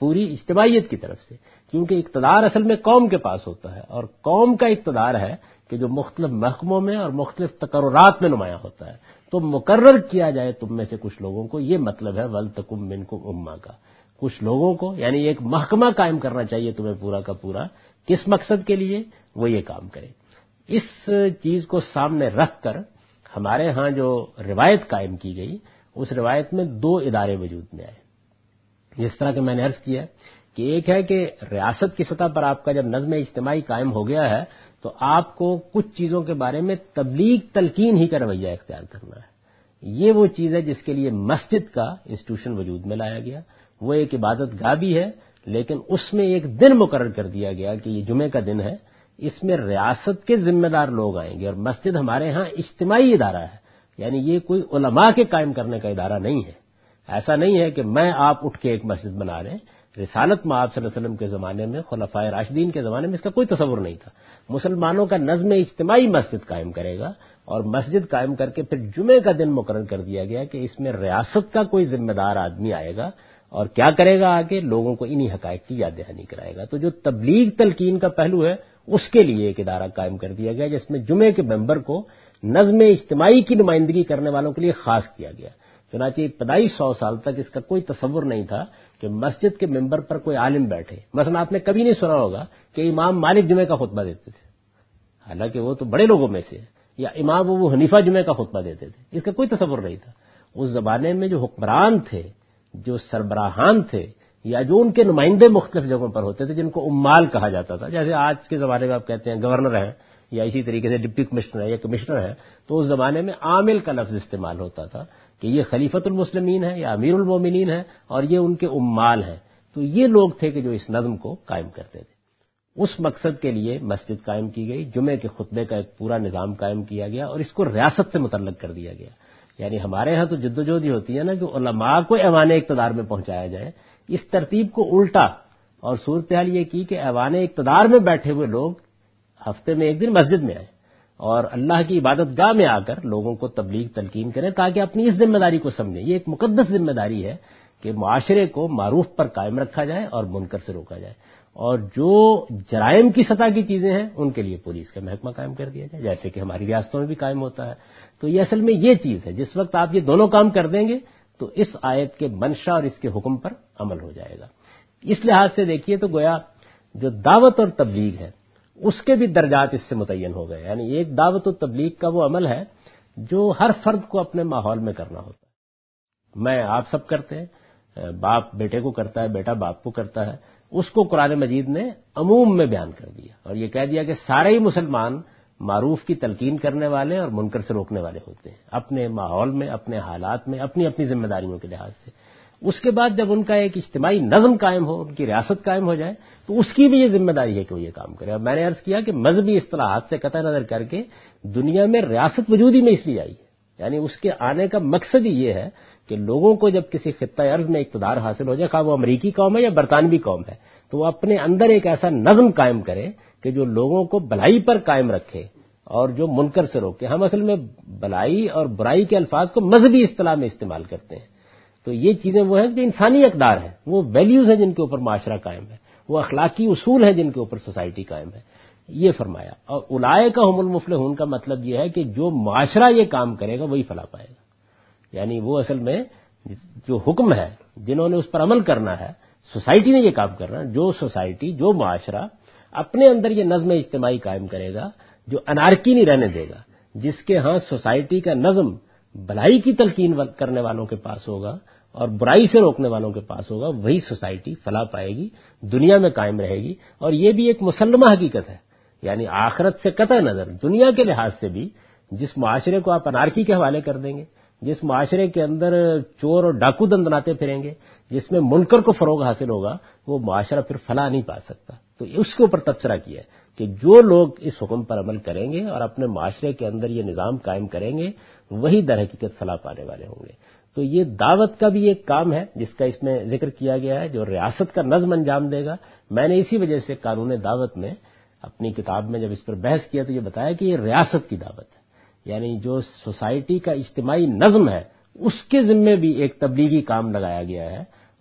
[SPEAKER 1] پوری اجتماعیت کی طرف سے، کیونکہ اقتدار اصل میں قوم کے پاس ہوتا ہے، اور قوم کا اقتدار ہے کہ جو مختلف محکموں میں اور مختلف تقررات میں نمایاں ہوتا ہے، تو مقرر کیا جائے تم میں سے کچھ لوگوں کو، یہ مطلب ہے وَلْتَكُن مِّنكُمْ أُمَّةٌ کا، کچھ لوگوں کو، یعنی ایک محکمہ قائم کرنا چاہیے تمہیں پورا کا پورا، کس مقصد کے لیے؟ وہ یہ کام کرے۔ اس چیز کو سامنے رکھ کر ہمارے ہاں جو روایت قائم کی گئی، اس روایت میں دو ادارے وجود میں آئے، جس طرح کہ میں نے عرض کیا کہ ایک ہے کہ ریاست کی سطح پر آپ کا جب نظم اجتماعی قائم ہو گیا ہے تو آپ کو کچھ چیزوں کے بارے میں تبلیغ تلقین ہی کا رویہ اختیار کرنا ہے۔ یہ وہ چیز ہے جس کے لیے مسجد کا انسٹیٹیوشن وجود میں لایا گیا، وہ ایک عبادت گاہ بھی ہے، لیکن اس میں ایک دن مقرر کر دیا گیا کہ یہ جمعے کا دن ہے، اس میں ریاست کے ذمہ دار لوگ آئیں گے، اور مسجد ہمارے ہاں اجتماعی ادارہ ہے، یعنی یہ کوئی علماء کے قائم کرنے کا ادارہ نہیں ہے۔ ایسا نہیں ہے کہ میں آپ اٹھ کے ایک مسجد بنا رہے ہیں، رسالت میں آپ صلی اللہ علیہ وسلم کے زمانے میں، خلفائے راشدین کے زمانے میں اس کا کوئی تصور نہیں تھا۔ مسلمانوں کا نظم اجتماعی مسجد قائم کرے گا، اور مسجد قائم کر کے پھر جمعے کا دن مقرر کر دیا گیا کہ اس میں ریاست کا کوئی ذمہ دار آدمی آئے گا اور کیا کرے گا، آگے لوگوں کو انہی حقائق کی یاد دہانی کرائے گا۔ تو جو تبلیغ تلقین کا پہلو ہے اس کے لیے ایک ادارہ قائم کر دیا گیا، جس میں جمعے کے ممبر کو نظم اجتماعی کی نمائندگی کرنے والوں کے لیے خاص کیا گیا۔ چنانچہ ابتدائی سو سال تک اس کا کوئی تصور نہیں تھا کہ مسجد کے ممبر پر کوئی عالم بیٹھے۔ مثلا آپ نے کبھی نہیں سنا ہوگا کہ امام مالک جمعے کا خطبہ دیتے تھے، حالانکہ وہ تو بڑے لوگوں میں سے ہے، یا امام ابو حنیفہ جمعے کا خطبہ دیتے تھے، اس کا کوئی تصور نہیں تھا۔ اس زمانے میں جو حکمران تھے، جو سربراہان تھے، یا جو ان کے نمائندے مختلف جگہوں پر ہوتے تھے، جن کو عمال کہا جاتا تھا، جیسے آج کے زمانے میں آپ کہتے ہیں گورنر ہیں، یا اسی طریقے سے ڈپٹی کمشنر ہے یا کمشنر ہے، تو اس زمانے میں عامل کا لفظ استعمال ہوتا تھا کہ یہ خلیفۃ المسلمین ہے یا امیر المومنین ہے، اور یہ ان کے عمال ہیں۔ تو یہ لوگ تھے کہ جو اس نظم کو قائم کرتے تھے۔ اس مقصد کے لیے مسجد قائم کی گئی، جمعے کے خطبے کا ایک پورا نظام قائم کیا گیا، اور اس کو ریاست سے متعلق کر دیا گیا۔ یعنی ہمارے ہاں تو جدوجہد ہی ہوتی ہے نا کہ علماء کو ایوان اقتدار میں پہنچایا جائے، اس ترتیب کو الٹا، اور صورتحال یہ کی کہ ایوان اقتدار میں بیٹھے ہوئے لوگ ہفتے میں ایک دن مسجد میں آئیں اور اللہ کی عبادت گاہ میں آ کر لوگوں کو تبلیغ تلقین کریں، تاکہ اپنی اس ذمہ داری کو سمجھیں۔ یہ ایک مقدس ذمہ داری ہے کہ معاشرے کو معروف پر قائم رکھا جائے اور منکر سے روکا جائے، اور جو جرائم کی سطح کی چیزیں ہیں ان کے لیے پولیس کا محکمہ قائم کر دیا جائے، جیسے کہ ہماری ریاستوں میں بھی قائم ہوتا ہے۔ تو یہ اصل میں یہ چیز ہے، جس وقت آپ یہ دونوں کام کر دیں گے تو اس آیت کے منشا اور اس کے حکم پر عمل ہو جائے گا۔ اس لحاظ سے دیکھیے تو گویا جو دعوت اور تبلیغ ہے اس کے بھی درجات اس سے متعین ہو گئے، یعنی ایک دعوت و تبلیغ کا وہ عمل ہے جو ہر فرد کو اپنے ماحول میں کرنا ہوتا ہے۔ میں آپ سب کرتے ہیں، باپ بیٹے کو کرتا ہے، بیٹا باپ کو کرتا ہے، اس کو قرآن مجید نے عموم میں بیان کر دیا اور یہ کہہ دیا کہ سارے ہی مسلمان معروف کی تلقین کرنے والے اور منکر سے روکنے والے ہوتے ہیں، اپنے ماحول میں، اپنے حالات میں، اپنی اپنی ذمہ داریوں کے لحاظ سے۔ اس کے بعد جب ان کا ایک اجتماعی نظم قائم ہو، ان کی ریاست قائم ہو جائے، تو اس کی بھی یہ ذمہ داری ہے کہ وہ یہ کام کرے۔ اور میں نے عرض کیا کہ مذہبی اصطلاحات سے قطع نظر کر کے دنیا میں ریاست وجود ہی میں اس لیے آئی ہے، یعنی اس کے آنے کا مقصد ہی یہ ہے کہ لوگوں کو جب کسی خطہ ارض میں اقتدار حاصل ہو جائے، خواہ وہ امریکی قوم ہے یا برطانوی قوم ہے، تو وہ اپنے اندر ایک ایسا نظم قائم کرے کہ جو لوگوں کو بھلائی پر قائم رکھے اور جو منکر سے روکے۔ ہم اصل میں بھلائی اور برائی کے الفاظ کو مذہبی اصطلاح میں استعمال کرتے ہیں، تو یہ چیزیں وہ ہیں جو انسانی اقدار ہیں، وہ ویلیوز ہیں جن کے اوپر معاشرہ قائم ہے، وہ اخلاقی اصول ہیں جن کے اوپر سوسائٹی قائم ہے، یہ فرمایا۔ اور اولئک هم المفلحون کا مطلب یہ ہے کہ جو معاشرہ یہ کام کرے گا وہی فلاح پائے گا، یعنی وہ اصل میں جو حکم ہے، جنہوں نے اس پر عمل کرنا ہے، سوسائٹی نے یہ کام کرنا، جو سوسائٹی، جو معاشرہ اپنے اندر یہ نظم اجتماعی قائم کرے گا، جو انارکی نہیں رہنے دے گا، جس کے ہاں سوسائٹی کا نظم بھلائی کی تلقین کرنے والوں کے پاس ہوگا اور برائی سے روکنے والوں کے پاس ہوگا، وہی سوسائٹی فلاح پائے گی، دنیا میں قائم رہے گی۔ اور یہ بھی ایک مسلمہ حقیقت ہے، یعنی آخرت سے قطع نظر دنیا کے لحاظ سے بھی جس معاشرے کو آپ انارکی کے حوالے کر دیں گے، جس معاشرے کے اندر چور اور ڈاکو دندناتے پھریں گے، جس میں منکر کو فروغ حاصل ہوگا، وہ معاشرہ پھر فلاح نہیں پا سکتا۔ تو اس کے اوپر تبصرہ کیا ہے کہ جو لوگ اس حکم پر عمل کریں گے اور اپنے معاشرے کے اندر یہ نظام قائم کریں گے، وہی در حقیقت فلاح پانے والے ہوں گے۔ تو یہ دعوت کا بھی ایک کام ہے جس کا اس میں ذکر کیا گیا ہے، جو ریاست کا نظم انجام دے گا۔ میں نے اسی وجہ سے قانون دعوت میں اپنی کتاب میں جب اس پر بحث کیا تو یہ بتایا کہ یہ ریاست کی دعوت ہے، یعنی جو سوسائٹی کا اجتماعی نظم ہے اس کے ذمے بھی ایک تبلیغی کام لگایا گیا ہے،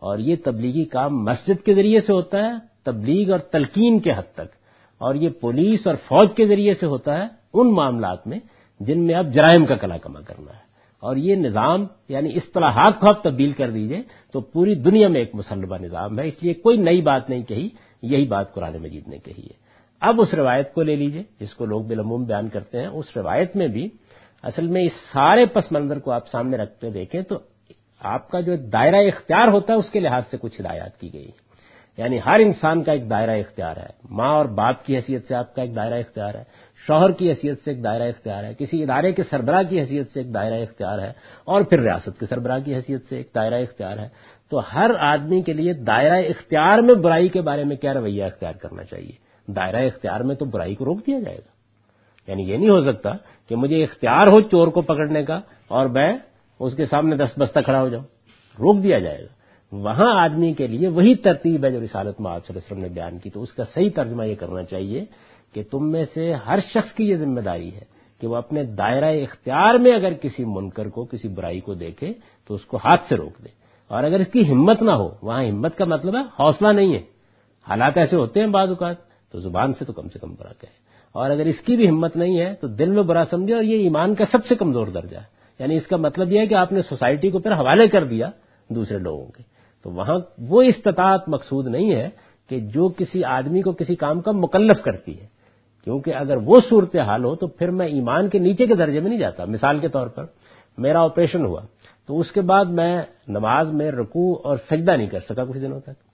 [SPEAKER 1] اور یہ تبلیغی کام مسجد کے ذریعے سے ہوتا ہے تبلیغ اور تلقین کے حد تک، اور یہ پولیس اور فوج کے ذریعے سے ہوتا ہے ان معاملات میں جن میں اب جرائم کا کلا کما کرنا ہے۔ اور یہ نظام یعنی اصطلاحات کو آپ تبدیل کر دیجئے تو پوری دنیا میں ایک مسلمہ نظام ہے، اس لیے کوئی نئی بات نہیں کہی، یہی بات قرآن مجید نے کہی ہے۔ اب اس روایت کو لے لیجئے جس کو لوگ بالعموم بیان کرتے ہیں، اس روایت میں بھی اصل میں اس سارے پس منظر کو آپ سامنے رکھتے دیکھیں تو آپ کا جو دائرہ اختیار ہوتا ہے اس کے لحاظ سے کچھ ہدایات کی گئی ہے۔ یعنی ہر انسان کا ایک دائرہ اختیار ہے، ماں اور باپ کی حیثیت سے آپ کا ایک دائرہ اختیار ہے، شوہر کی حیثیت سے ایک دائرہ اختیار ہے، کسی ادارے کے سربراہ کی حیثیت سے ایک دائرہ اختیار ہے، اور پھر ریاست کے سربراہ کی حیثیت سے ایک دائرہ اختیار ہے۔ تو ہر آدمی کے لیے دائرہ اختیار میں برائی کے بارے میں کیا رویہ اختیار کرنا چاہیے؟ دائرہ اختیار میں تو برائی کو روک دیا جائے گا۔ یعنی یہ نہیں ہو سکتا کہ مجھے اختیار ہو چور کو پکڑنے کا اور میں اس کے سامنے دست بستہ کھڑا ہو جاؤں، روک دیا جائے گا۔ وہاں آدمی کے لیے وہی ترتیب ہے جو رسالت میں آپ صلی اللہ علیہ وسلم نے بیان کی، تو اس کا صحیح ترجمہ یہ کرنا چاہیے کہ تم میں سے ہر شخص کی یہ ذمہ داری ہے کہ وہ اپنے دائرہ اختیار میں اگر کسی منکر کو کسی برائی کو دیکھے تو اس کو ہاتھ سے روک دے، اور اگر اس کی ہمت نہ ہو، وہاں ہمت کا مطلب ہے حوصلہ نہیں ہے، حالات ایسے ہوتے ہیں بعض اوقات، تو زبان سے تو کم سے کم برا کہے، اور اگر اس کی بھی ہمت نہیں ہے تو دل میں برا سمجھے، اور یہ ایمان کا سب سے کمزور درجہ ہے۔ یعنی اس کا مطلب یہ ہے کہ آپ نے سوسائٹی کو پھر حوالے کر دیا دوسرے لوگوں کے، تو وہاں وہ استطاعت مقصود نہیں ہے کہ جو کسی آدمی کو کسی کام کا مکلف کرتی ہے، کیونکہ اگر وہ صورتحال ہو تو پھر میں ایمان کے نیچے کے درجے میں نہیں جاتا۔ مثال کے طور پر میرا آپریشن ہوا تو اس کے بعد میں نماز میں رکوع اور سجدہ نہیں کر سکا کچھ دنوں تک،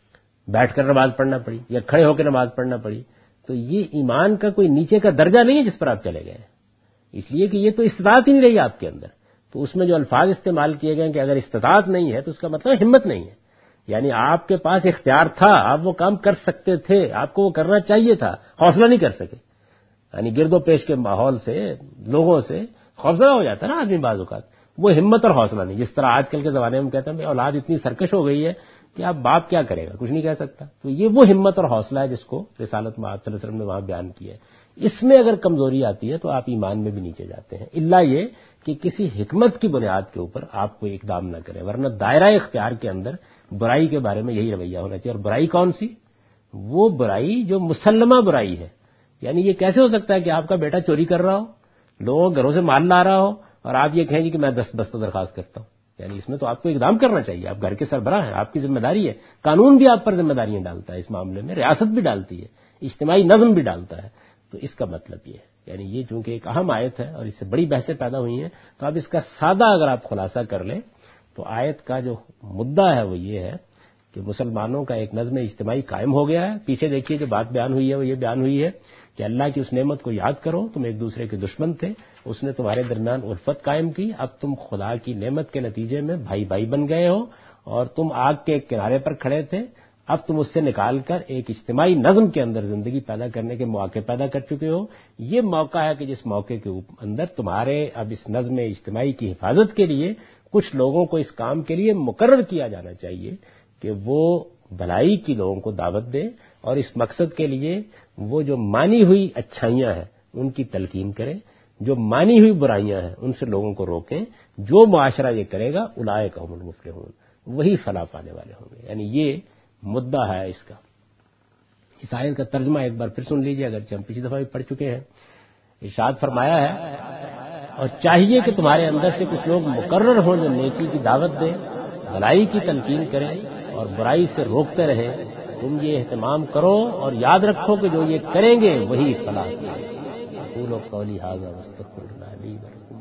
[SPEAKER 1] بیٹھ کر نماز پڑھنا پڑی یا کھڑے ہو کے نماز پڑھنا پڑی، تو یہ ایمان کا کوئی نیچے کا درجہ نہیں ہے جس پر آپ چلے گئے، اس لیے کہ یہ تو استطاعت ہی نہیں رہی آپ کے اندر۔ تو اس میں جو الفاظ استعمال کیے گئے کہ اگر استطاعت نہیں ہے تو اس کا مطلب ہمت نہیں ہے، یعنی آپ کے پاس اختیار تھا، آپ وہ کام کر سکتے تھے، آپ کو وہ کرنا چاہیے تھا، حوصلہ نہیں کر سکے۔ یعنی گرد و پیش کے ماحول سے، لوگوں سے خوفزدہ ہو جاتا ہے نا آدمی بعض اوقات، وہ ہمت اور حوصلہ نہیں۔ جس طرح آج کل کے زمانے میں ہم کہتے ہیں اولاد اتنی سرکش ہو گئی ہے کہ اب باپ کیا کرے گا، کچھ نہیں کہہ سکتا، تو یہ وہ ہمت اور حوصلہ ہے جس کو رسالت میں آپ صلی اللہ علیہ وسلم نے وہاں بیان کیا ہے۔ اس میں اگر کمزوری آتی ہے تو آپ ایمان میں بھی نیچے جاتے ہیں، الا یہ کہ کسی حکمت کی بنیاد کے اوپر آپ کوئی اقدام نہ کریں، ورنہ دائرہ اختیار کے اندر برائی کے بارے میں یہی رویہ ہونا چاہیے۔ اور برائی کون سی؟ وہ برائی جو مسلمہ برائی ہے۔ یعنی یہ کیسے ہو سکتا ہے کہ آپ کا بیٹا چوری کر رہا ہو، لوگوں گھروں سے مال لا رہا ہو، اور آپ یہ کہیں گے کہ میں دست بستہ درخواست کرتا ہوں؟ یعنی اس میں تو آپ کو اقدام کرنا چاہیے، آپ گھر کے سربراہ ہیں، آپ کی ذمہ داری ہے، قانون بھی آپ پر ذمہ داریاں ڈالتا ہے، اس معاملے میں ریاست بھی ڈالتی ہے، اجتماعی نظم بھی ڈالتا ہے۔ تو اس کا مطلب یہ ہے، یعنی یہ چونکہ ایک اہم آیت ہے اور اس سے بڑی بحثیں پیدا ہوئی ہیں، تو اب اس کا سادہ اگر آپ خلاصہ کر لیں تو آیت کا جو مدعا ہے وہ یہ ہے کہ مسلمانوں کا ایک نظم اجتماعی قائم ہو گیا ہے۔ پیچھے دیکھیے جو بات بیان ہوئی ہے وہ یہ بیان ہوئی ہے کہ اللہ کی اس نعمت کو یاد کرو، تم ایک دوسرے کے دشمن تھے، اس نے تمہارے درمیان الفت قائم کی، اب تم خدا کی نعمت کے نتیجے میں بھائی بھائی بن گئے ہو، اور تم آگ کے ایک کنارے پر کھڑے تھے، اب تم اس سے نکال کر ایک اجتماعی نظم کے اندر زندگی پیدا کرنے کے مواقع پیدا کر چکے ہو۔ یہ موقع ہے کہ جس موقع کے اندر تمہارے اب اس نظم اجتماعی کی حفاظت کے لیے کچھ لوگوں کو اس کام کے لیے مقرر کیا جانا چاہیے کہ وہ بھلائی کی لوگوں کو دعوت دیں، اور اس مقصد کے لیے وہ جو مانی ہوئی اچھائیاں ہیں ان کی تلقین کریں، جو مانی ہوئی برائیاں ہیں ان سے لوگوں کو روکیں۔ جو معاشرہ یہ کرے گا اولئک هم المفلحون، وہی فلاح پانے والے ہوں گے۔ یعنی یہ مدعا ہے اس کا۔ اس آیت کا ترجمہ ایک بار پھر سن لیجئے، اگرچہ ہم پچھلی دفعہ بھی پڑھ چکے ہیں۔ ارشاد فرمایا ہے، اور چاہیے کہ تمہارے اندر سے کچھ لوگ مقرر ہوں جو نیکی کی دعوت دیں، بھلائی کی تلقین کریں اور برائی سے روکتے رہیں۔ تم یہ اہتمام کرو اور یاد رکھو کہ جو یہ کریں گے وہی فلاح پائیں گے۔ اقول قولی ھذا واستغفر اللہ لی ولکم۔